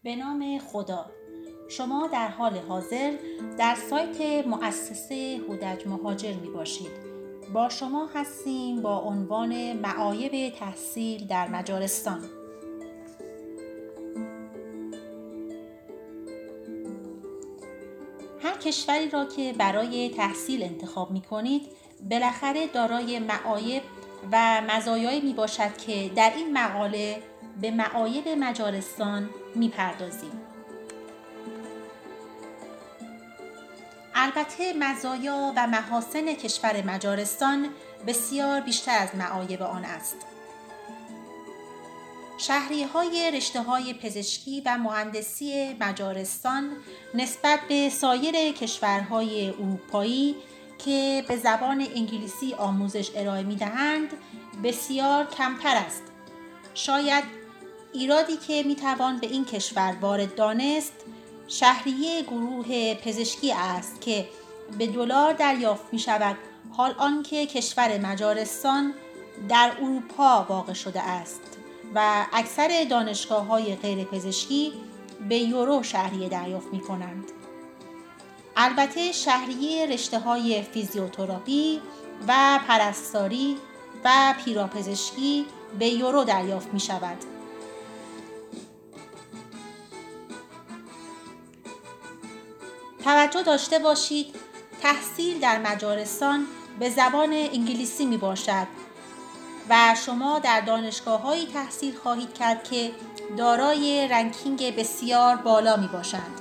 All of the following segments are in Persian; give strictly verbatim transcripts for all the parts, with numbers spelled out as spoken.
به نام خدا. شما در حال حاضر در سایت مؤسسه هودج مهاجر می باشید. با شما هستیم با عنوان معایب تحصیل در مجارستان. هر کشوری را که برای تحصیل انتخاب می کنید بالاخره دارای معایب و مزایایی می باشد که در این مقاله به معایب مجارستان می پردازیم. البته مزایا و محاسن کشور مجارستان بسیار بیشتر از معایب آن است. شهریهای رشته‌های پزشکی و مهندسی مجارستان نسبت به سایر کشورهای اروپایی که به زبان انگلیسی آموزش ارائه می‌دهند بسیار کمتر است. شاید ایرادی که می‌توان به این کشور وارد دانست شهریه گروه پزشکی است که به دلار دریافت می‌شود، حال آنکه کشور مجارستان در اروپا واقع شده است و اکثر دانشگاه‌های غیر پزشکی به یورو شهریه دریافت می‌کنند. البته شهریه رشته‌های فیزیوتراپی و پرستاری و پیراپزشکی به یورو دریافت می‌شود. توجه داشته باشید تحصیل در مجارستان به زبان انگلیسی می باشد و شما در دانشگاه‌هایی تحصیل خواهید کرد که دارای رنکینگ بسیار بالا می باشند.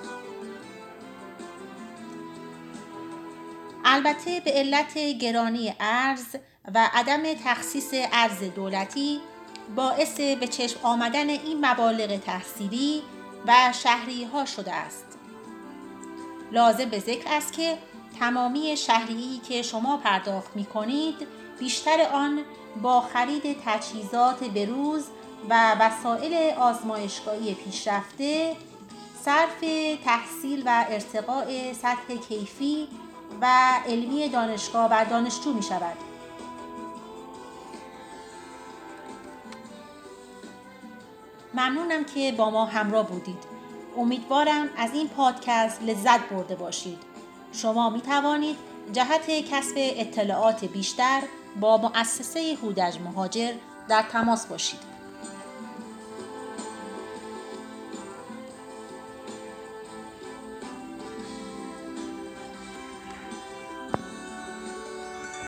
البته به علت گرانی ارز و عدم تخصیص ارز دولتی باعث به چشم آمدن این مبالغ تحصیلی و شهریه‌ها شده است. لازم به ذکر است که تمامی شهریه‌ای که شما پرداخت می‌کنید بیشتر آن با خرید تجهیزات بروز و وسایل آزمایشگاهی پیشرفته صرف تحصیل و ارتقاء سطح کیفی و علمی دانشگاه و دانشجو می‌شود. ممنونم که با ما همراه بودید. امیدوارم از این پادکست لذت برده باشید. شما می توانید جهت کسب اطلاعات بیشتر با مؤسسه هودج مهاجر در تماس باشید.